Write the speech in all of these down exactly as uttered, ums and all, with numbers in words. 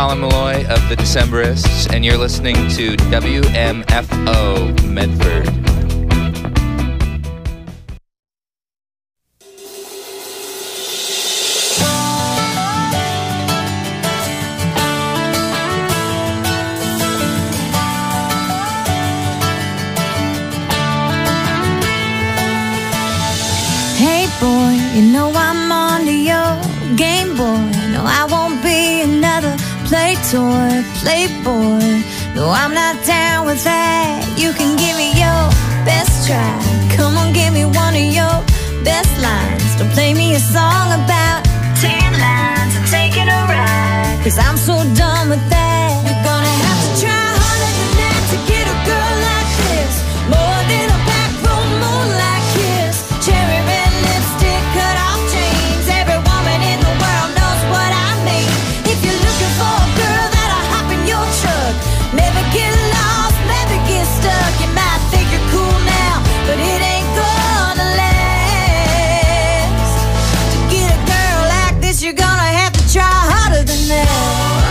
Colin Malloy of the Decemberists, and you're listening to W M F O Medford. Hey boy, you know I'm on to your Game Boy. No, I won't be another play toy, playboy. No, I'm not down with that. You can give me your best try. Come on, give me one of your best lines. Don't play me a song about ten lines and taking a ride, 'cause I'm so done with that. You're gonna have to try harder than that to get a girl like this. More than a back room moonlight kiss. Cherry red lipstick, cut off jeans. Every woman in the world knows what I mean. If you're looking for a girl that'll hop in your truck, never get lost, never get stuck. You might think you're cool now, but it ain't gonna last. To get a girl like this, you're gonna have to try harder than that.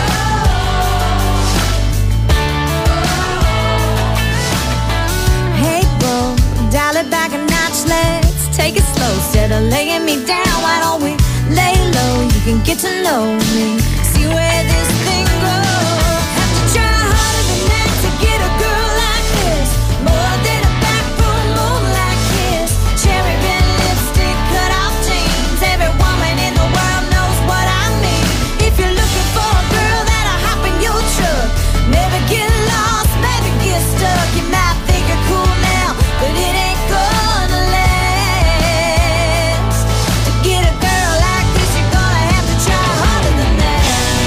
Hey, bro, dial it back a notch, let's take it slow. Instead of laying me down, why don't we lay low? You can get to know me, see where this thing goes. Have to try harder than that to get a girl like this. More than a back room moonlight kiss. Cherry red lipstick, cut off jeans. Every woman in the world knows what I mean. If you're looking for a girl that'll hop in your truck, never get lost, never get stuck. You might think you're cool now, but it ain't gonna last. To get a girl like this, you're gonna have to try harder than that.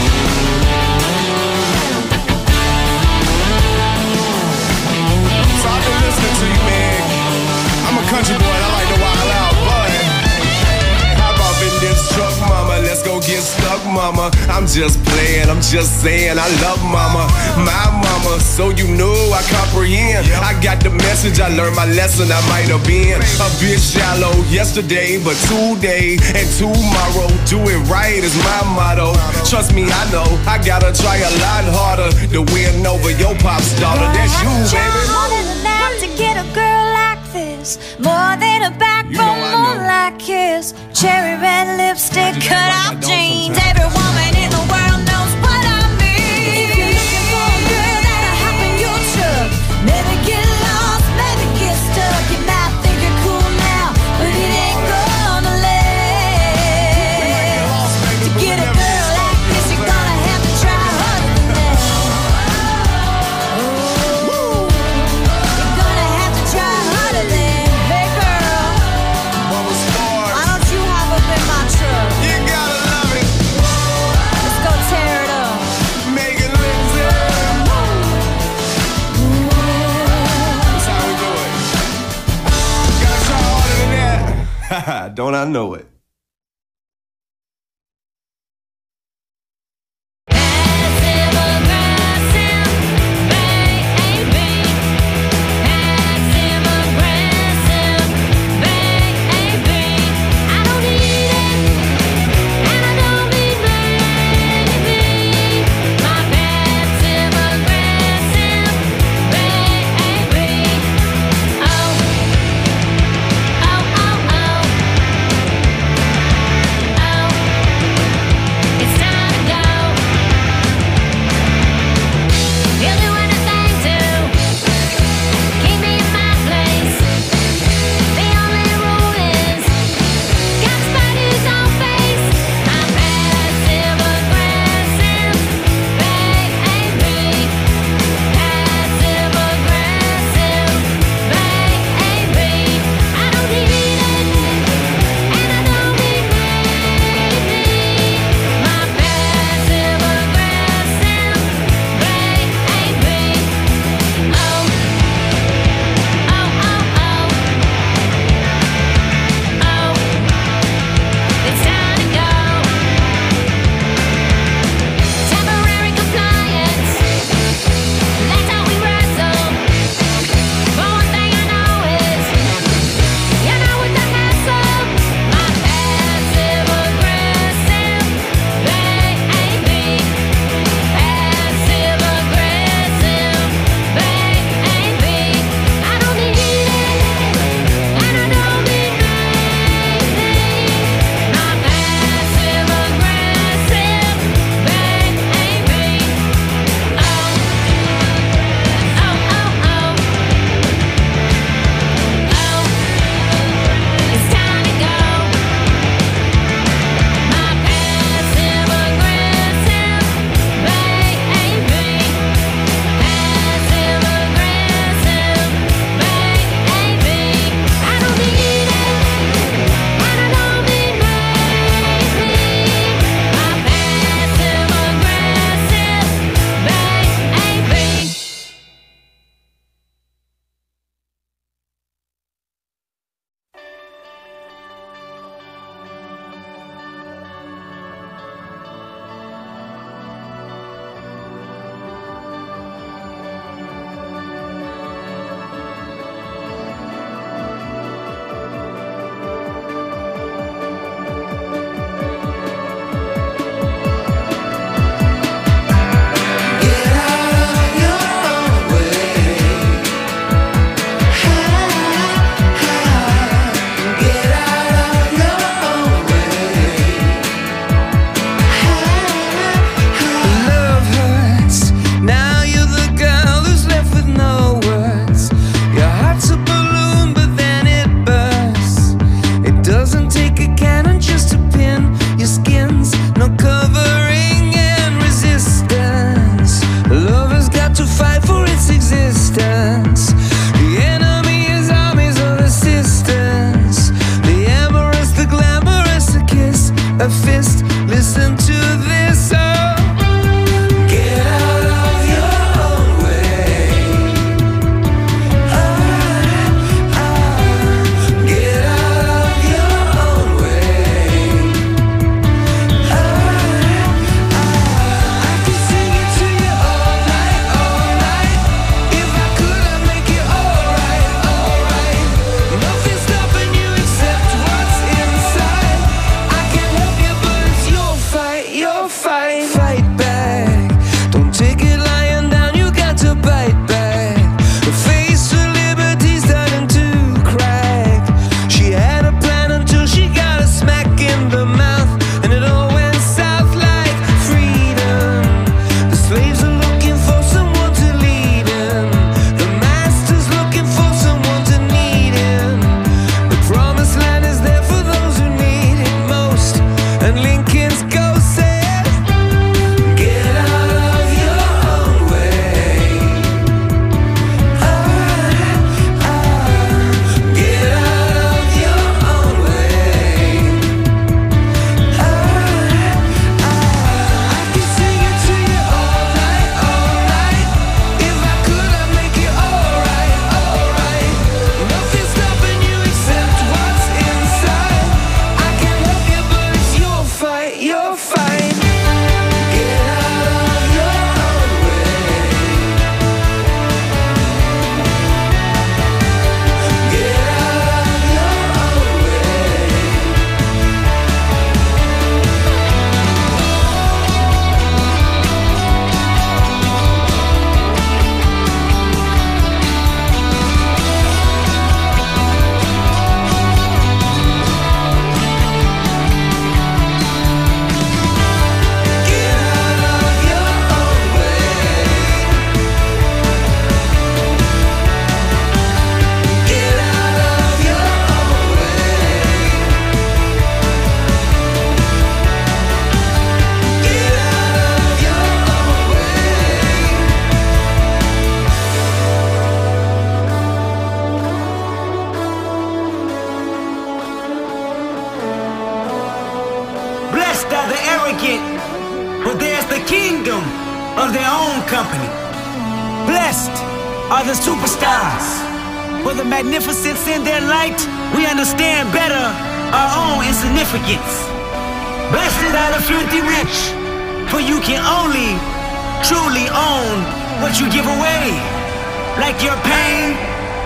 So I've been listening to you, man. I'm a country boy, I like to wild out, but how about in this truck, mama? Let's go get stuck, mama. I'm just playing, I'm just saying I love mama, my mama, so you know I comprehend. I got the message, I learned my lesson. I might have been a bit shallow yesterday, but today and tomorrow, do it right is my motto. Trust me, I know I gotta try a lot harder to win over your pop's daughter. That's you, baby. More than that to get a girl like this. More than a back You know room I know. moonlight kiss. Cherry red lipstick, cut like I off don't jeans. sometimes. Every woman in the world knows what I mean. If you're looking for a girl that'll hop in your truck, never get lost, never get stuck. You might think you're cool now, but it ain't gonna last. To get a girl like this, you're gonna have to try harder than that. You're gonna have to try harder than, hey girl, Bubba Sparks. why don't you hop up in my truck? You gotta love it. Let's go tear it up. Megan Lindsay. That's how we do it. Gotta try harder than that. Don't I know it? Oh, oh, oh. of their own company. Blessed are the superstars. For the magnificence in their light, we understand better our own insignificance. Blessed are the filthy rich, for you can only truly own what you give away, like your pain.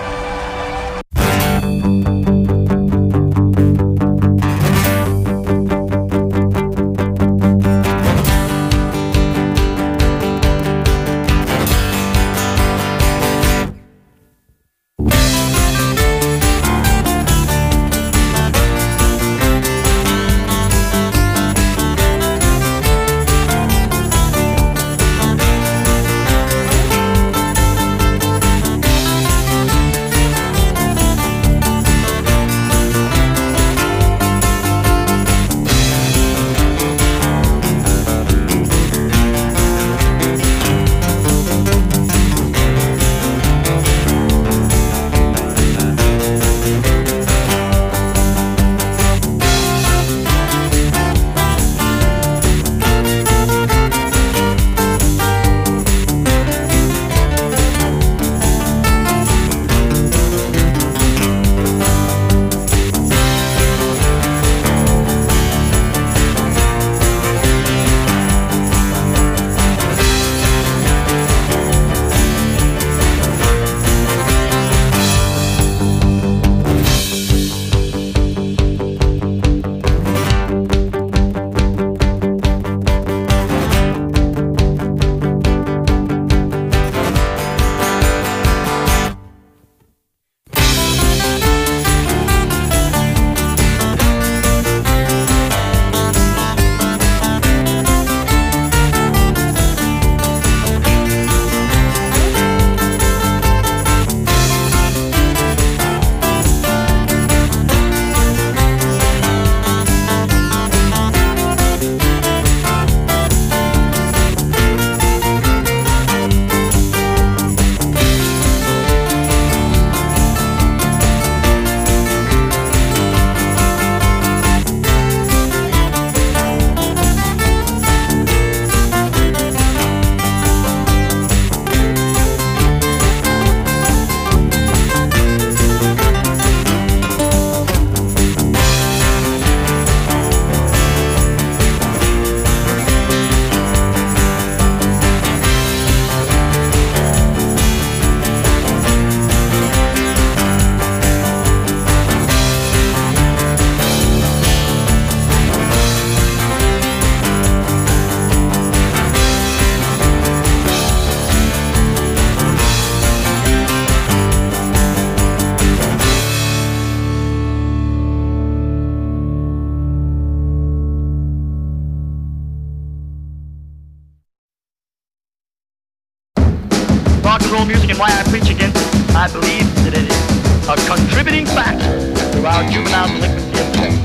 rock and roll music and why I preach against it. I believe that it is a contributing factor to our juvenile delinquency of today.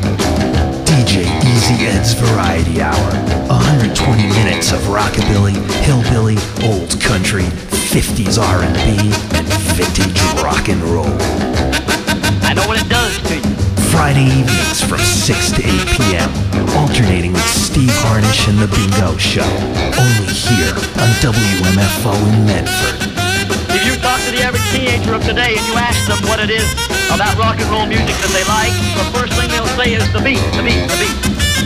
D J Easy Ed's Variety Hour. one hundred twenty minutes of rockabilly, hillbilly, old country, fifties R and B, and vintage rock and roll. I know what it does to you. Friday evenings from six to eight p m, alternating with Steve Harnish and The Bingo Show. Only here on W M F O in Medford. If you talk to the average teenager of today and you ask them what it is about rock and roll music that they like, the first thing they'll say is the beat, the beat, the beat.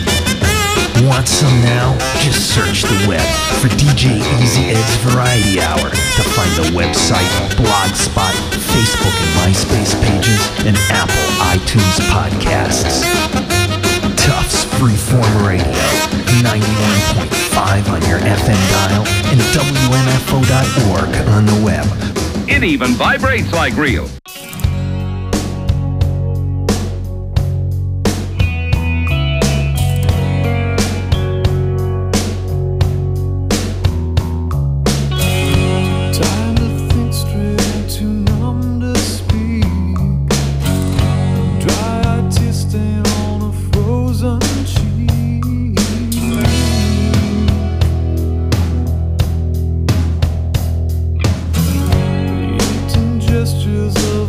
Want some now? Just search the web for D J Easy Ed's Variety Hour to find the website, Blogspot, Facebook and MySpace pages, and Apple iTunes podcasts. Tufts Freeform Radio, ninety-one point five on your F M dial, and W M F O dot org on the web. It even vibrates like real. Gestures of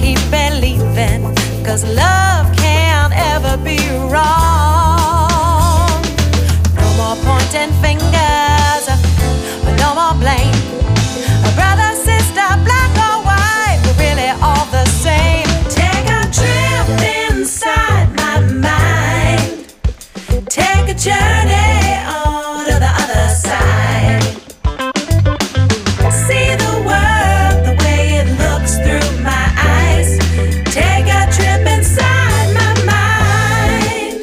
keep believing, 'cause love can't ever be wrong. No more pointing fingers, no more blame. Brother, sister, black or white, we're really all the same. Take a trip inside my mind. Take a journey on to the other side. See the world the way it looks through my eyes. Take a trip inside my mind.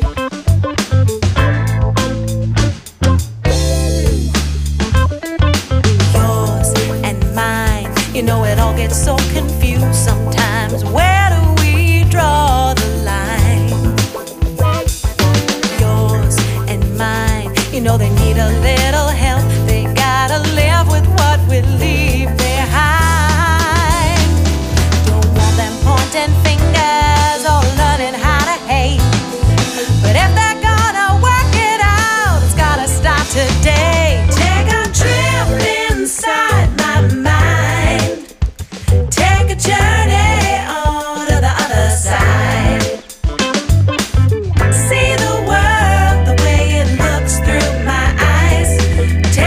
Yours and mine, you know it all gets so confused sometimes. Where do we draw the line? Yours and mine, you know they need a little help. They gotta live with what we leave behind. Don't want them pointing fingers or learning how to hate. But if they're gonna work it out, it's gotta start today. Take a trip inside my mind. Take a journey on to the other side. See the world the way it looks through my eyes.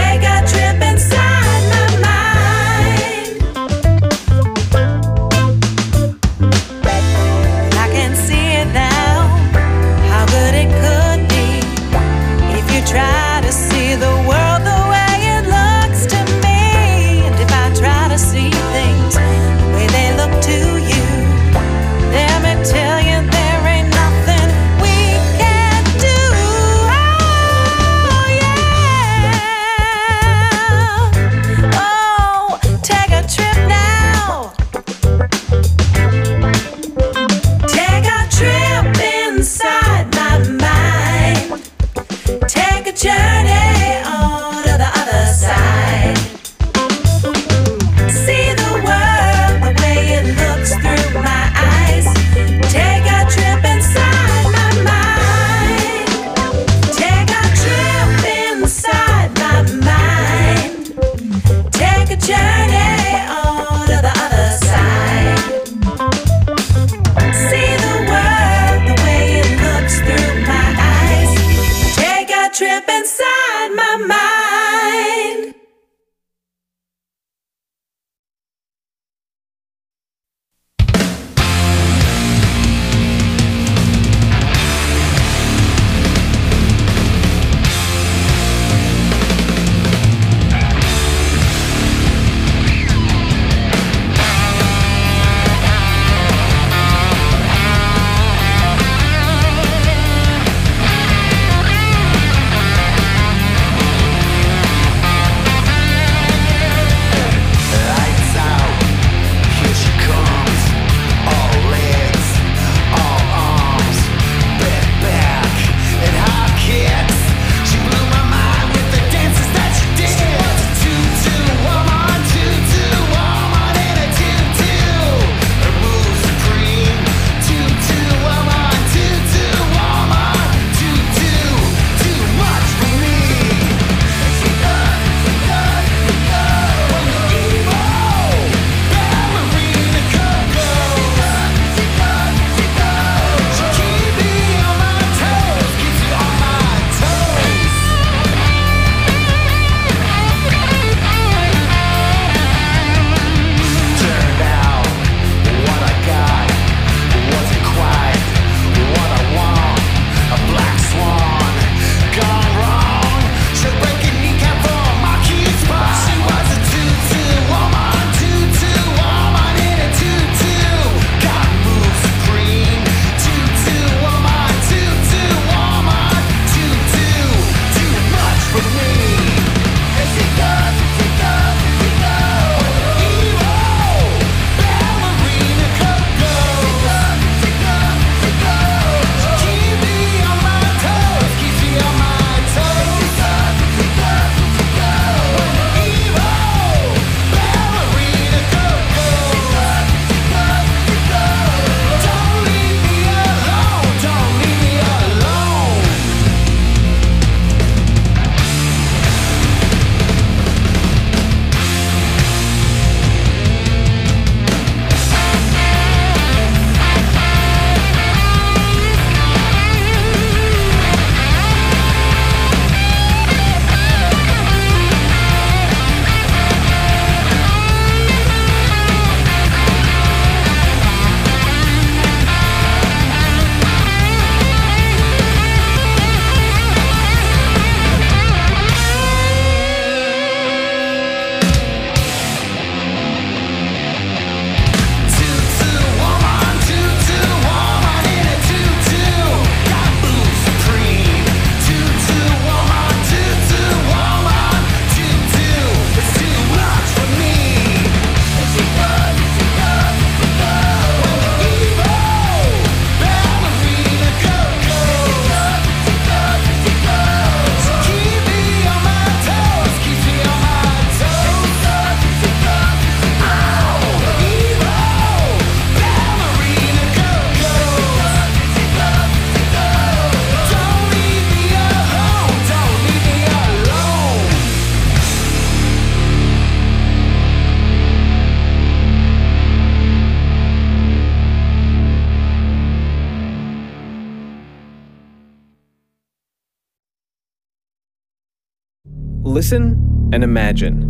listen and imagine.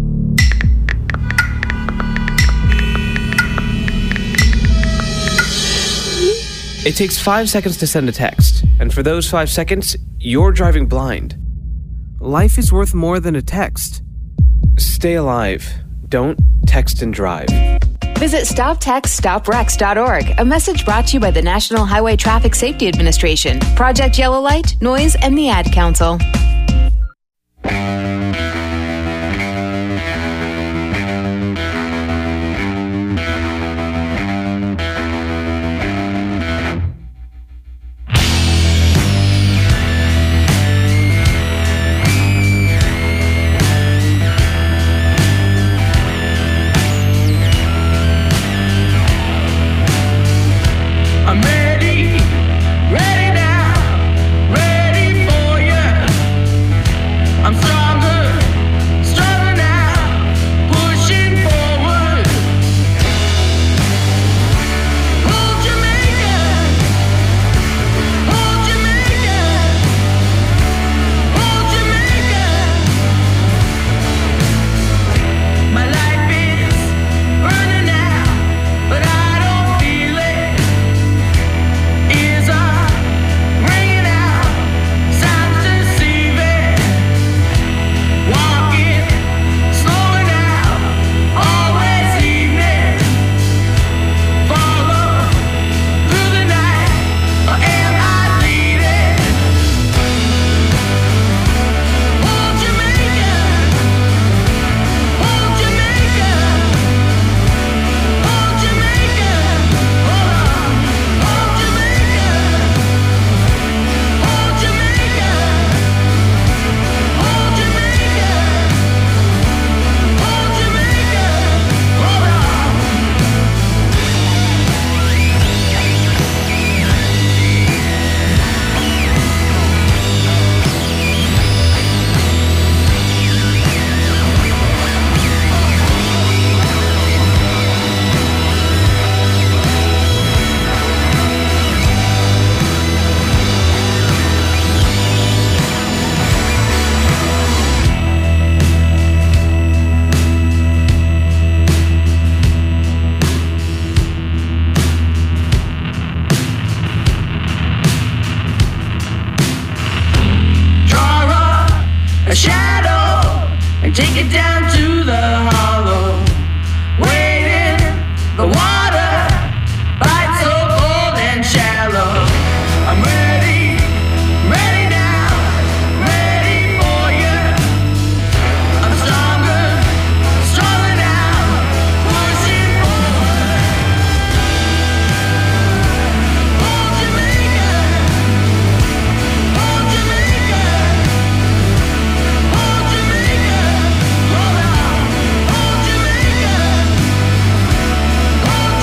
It takes five seconds to send a text, and for those five seconds, you're driving blind. Life is worth more than a text. Stay alive. Don't text and drive. Visit stop text stop wrecks dot org. A message brought to you by the National Highway Traffic Safety Administration, Project Yellow Light, Noise, and the Ad Council. I'm ready, ready now, ready for you. I'm stronger, stronger now, pushing forward. Hold Jamaica, hold Jamaica, hold Jamaica. My life is burning out, but I don't feel it. Ears are ringing out, sounds deceiving. Walking, slowing down, always evening. Follow through the night, or am I leading? Hold Jamaica, hold Jamaica, hold Jamaica, hold on, hold Jamaica, hold Jamaica, hold Jamaica, hold Jamaica, hold on. Draw a shadow and take it down to the hollow. Wade in the water, bite so cold and shallow. I'm ready, ready now, ready for you. I'm stronger, stronger now, pushing forward. Hold Jamaica, hold Jamaica, hold Jamaica, hold on, hold Jamaica, hold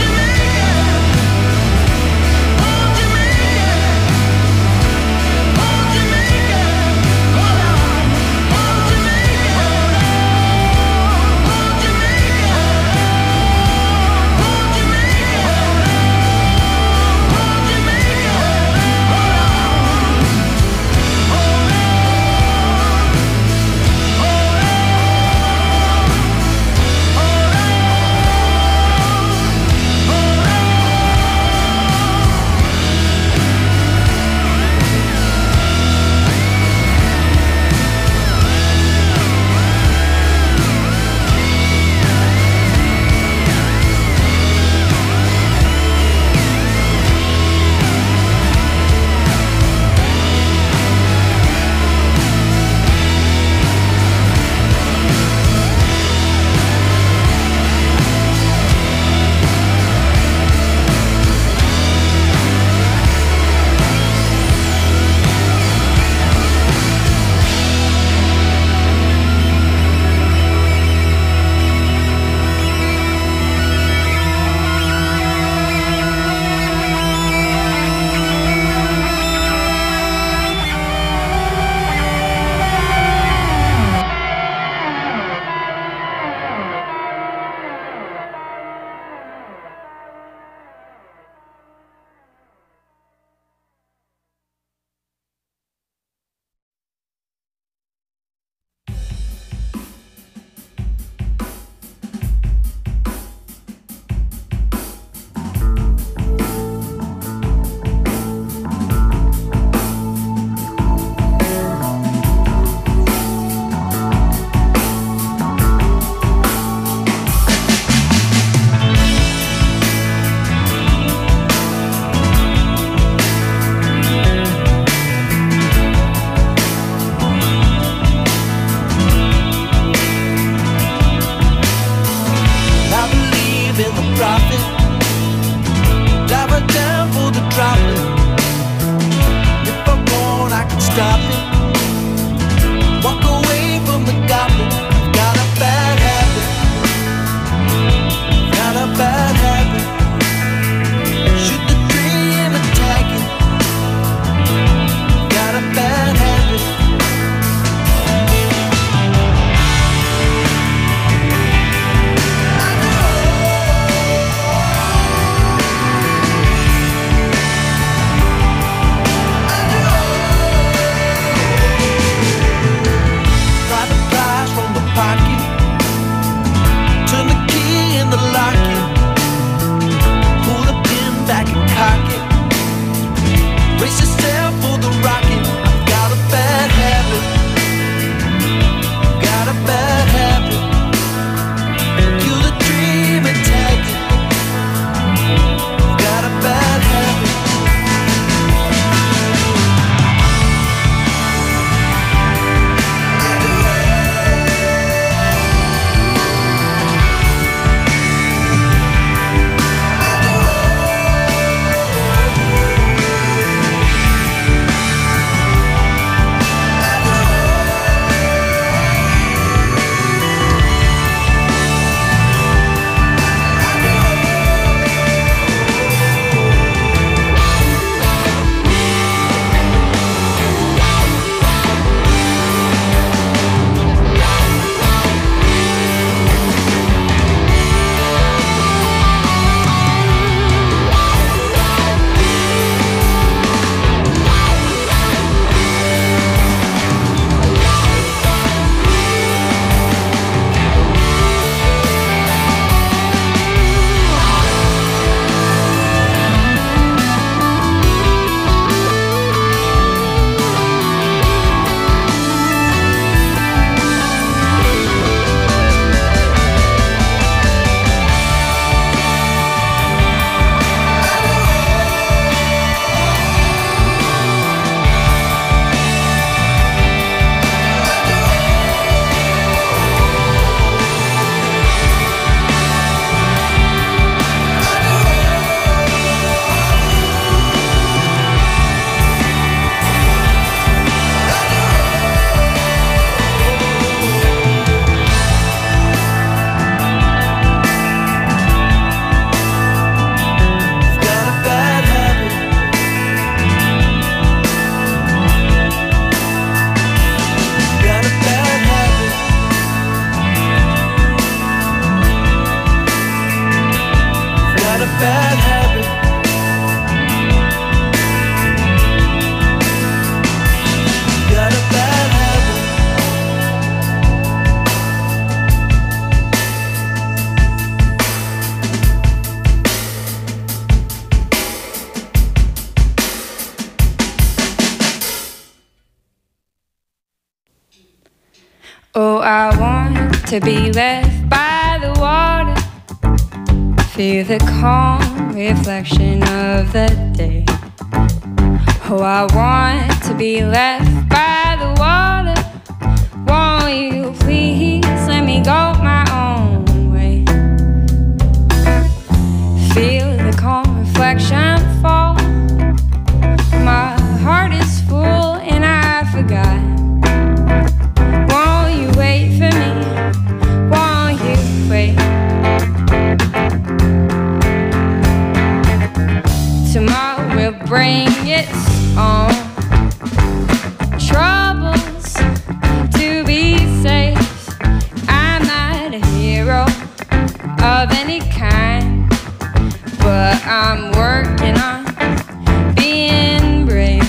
profit. Dive her down for the droplet. If I want, I can stop it. Walk away from the goblin. Got a bad habit. Got a bad habit. Shoot the tree and attack it. Got a bad habit. Pocket. Turn the key in the locket. Pull the pin back and cock it. Brace yourself for the rocket. I've got a bad habit. Got a bad habit. Kill the dream and tag it. Got a bad habit. Oh, I want to be left by the water, feel the calm reflection of the day. Oh, I want to be left by the water. Won't you please let me go my own way? Feel the calm reflection fall. My heart is full and I forgot. Won't you wait for me? Won't you wait? Tomorrow will bring its own troubles to be safe. I'm not a hero of any kind, but I'm working on being brave.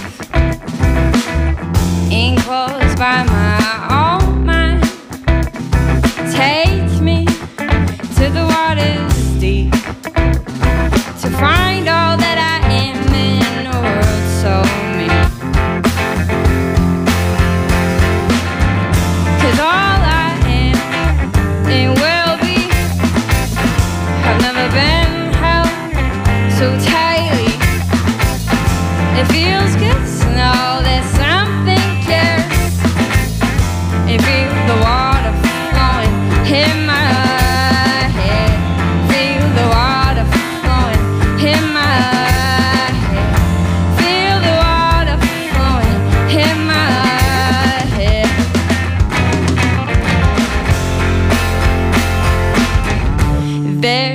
Enclosed by my own mind, take me to the water's deep to find all that I am in a world so mean. 'Cause all I am and will be have never been held so tightly. It feels good to know that something cares. It feels the water flowing in my head. Feel the water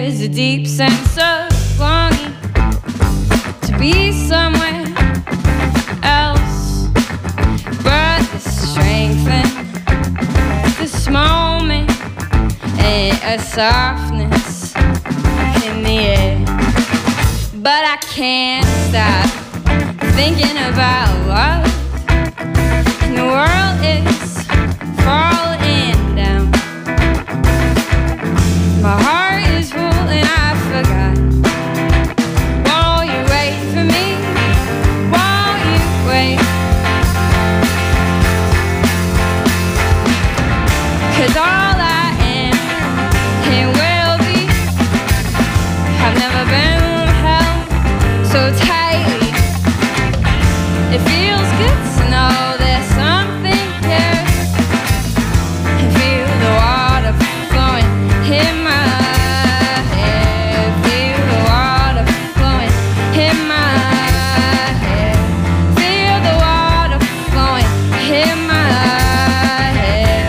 There's a deep sense of longing to be somewhere else, but the strength in this moment and a softness in the air. But I can't stop thinking about love, and the world is falling down. My heart is full and I forgot. Won't you wait for me? Won't you wait? 'Cause all I am and will be have never been held so tightly. It feels good to know there's something here, and feel the water flowing in my hair. Feel the water flowing in my hair. Feel the water flowing in my hair.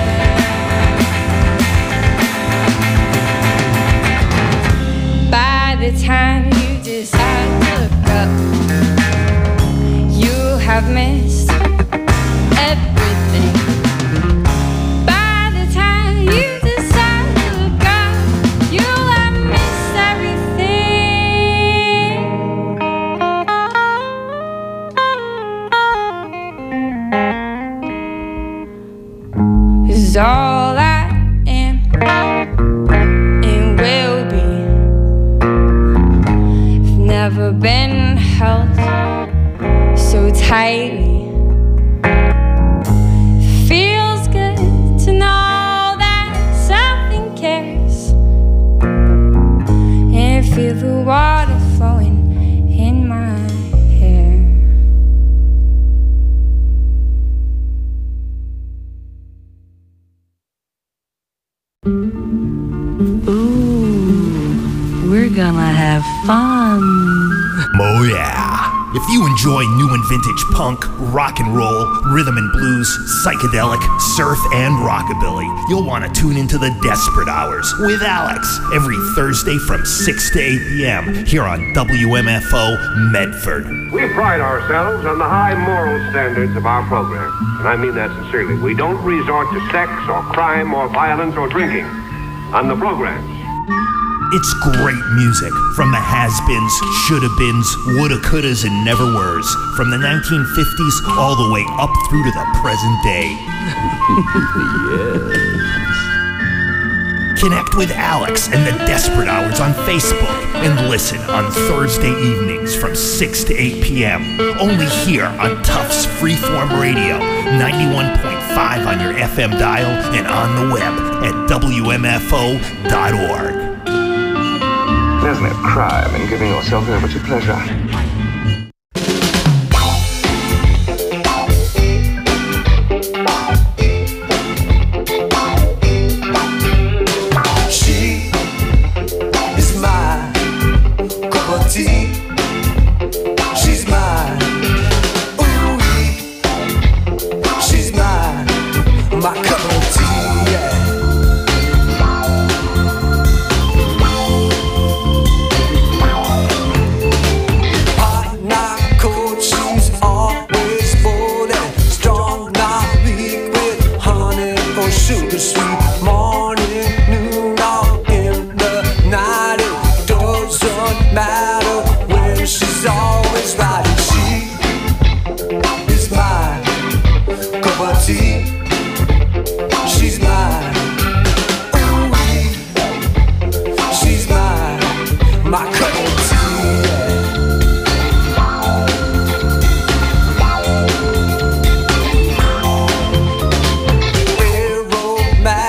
By the time you decide to look up, you have missed everything. By the time you decide to look up, you'll have missed everything. 'Cause all I am and will be have never been held so tightly. Feels good to know that something cares, and feel the water flowing in my hair. Ooh, we're gonna have fun. Oh yeah. If you enjoy new and vintage punk, rock and roll, rhythm and blues, psychedelic, surf, and rockabilly, you'll want to tune into the Desperate Hours with Alex every Thursday from six to eight p.m. here on W M F O Medford. We pride ourselves on the high moral standards of our program, and I mean that sincerely. We don't resort to sex or crime or violence or drinking on the programs. It's great music from the has-beens, shoulda-beens, woulda-couldas, and never-weres, from the nineteen fifties all the way up through to the present day. Yes. Connect with Alex and the Desperate Hours on Facebook and listen on Thursday evenings from six to eight p.m. only here on Tufts Freeform Radio, ninety-one point five on your F M dial and on the web at W M F O dot org. There's no crime in giving yourself over to pleasure. She is my cup of tea. She's mine. Ooh, she's mine. My cup of tea. Yeah. Sugar sweet morning, noon, or in the night. It doesn't matter when she's always right. And she is my cup of tea. She's mine. Ooh, she's mine. My cup of tea.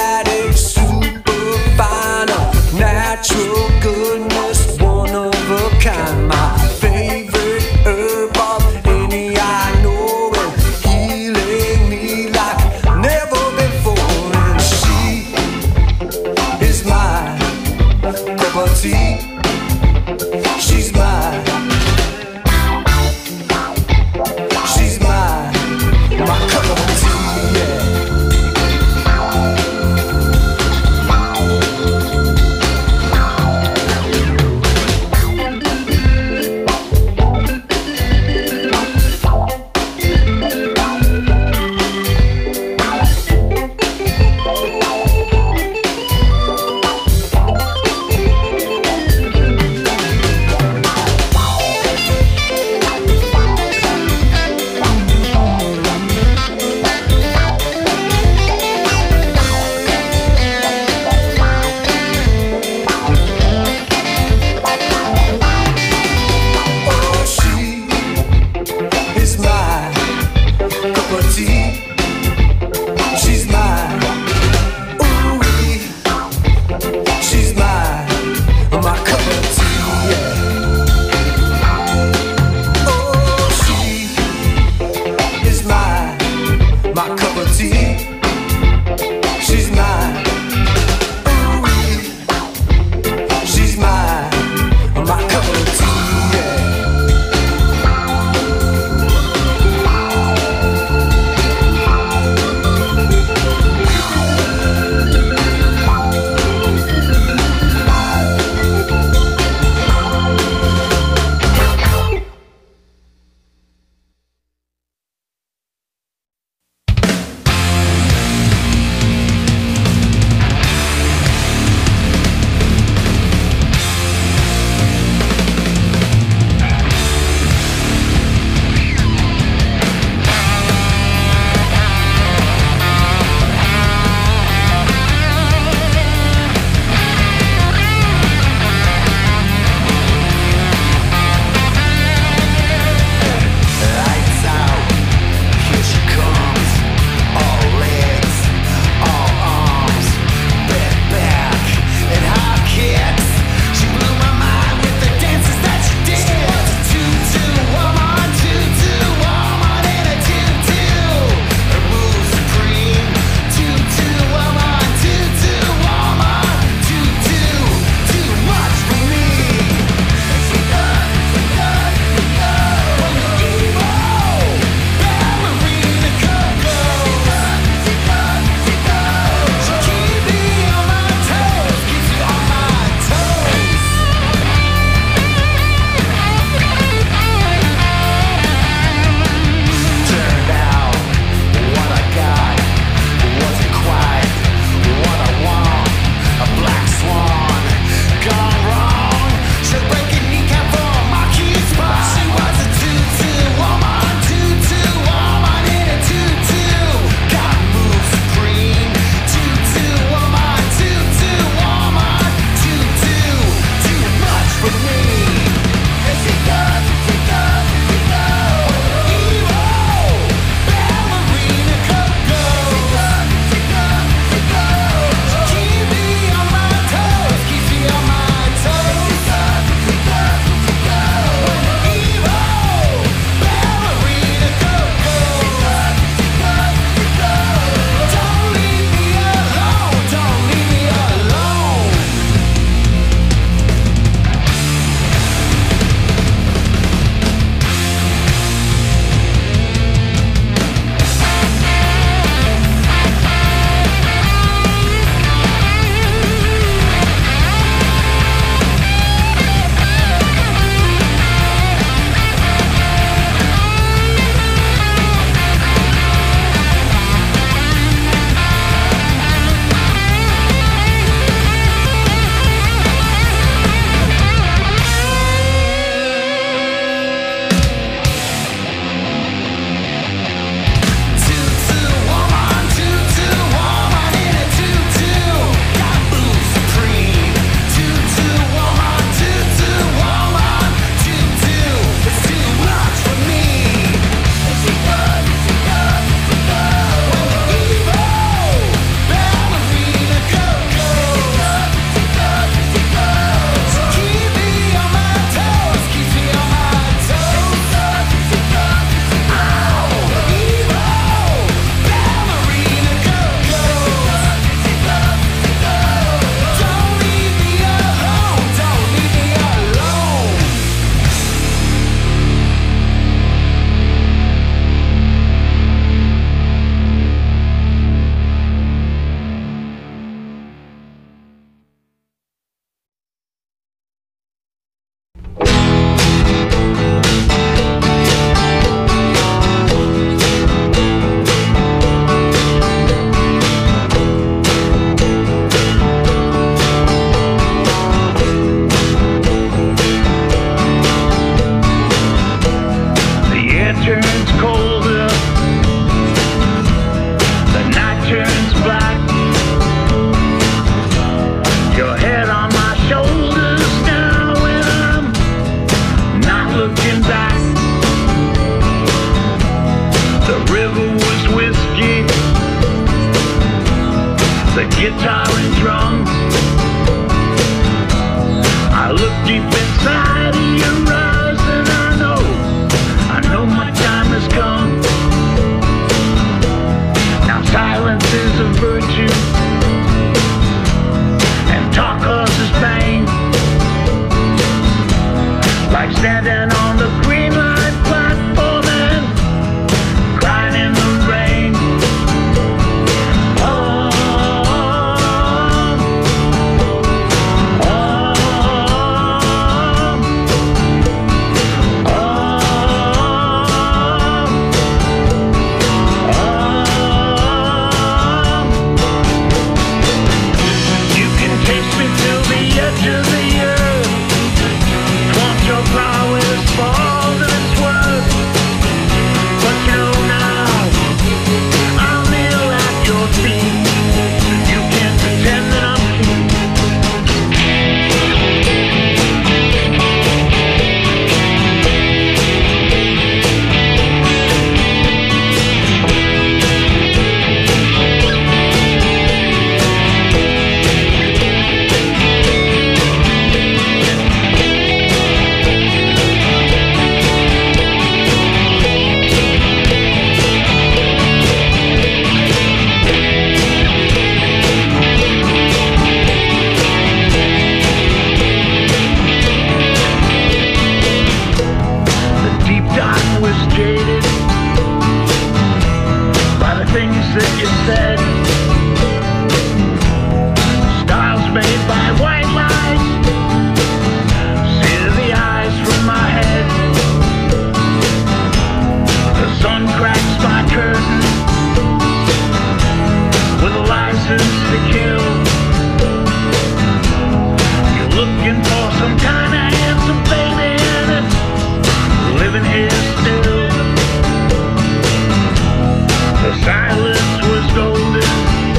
Natural goodness, one of a standing on the green line platform and crying in the rain. Oh, oh, oh, oh. You can taste me till the edge of the earth. Want your prowess for all that it's worth. But you know now, I'll kneel at your feet. You can't pretend that I'm king. The deep dark was jaded by the things that you said. Styles made by white lies sear the eyes from my head. The sun cracks my curtain with a license to kill. You're looking for some kind of handsome baby and it's living here still. The silence was golden.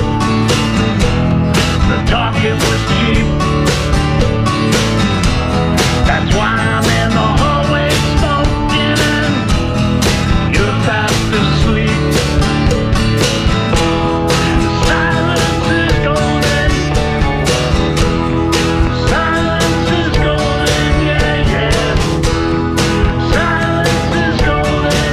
The talk it was cheap. That's why I'm in the hallway smoking and you're fast asleep. Silence is golden. Silence is golden, yeah, yeah. Silence is golden.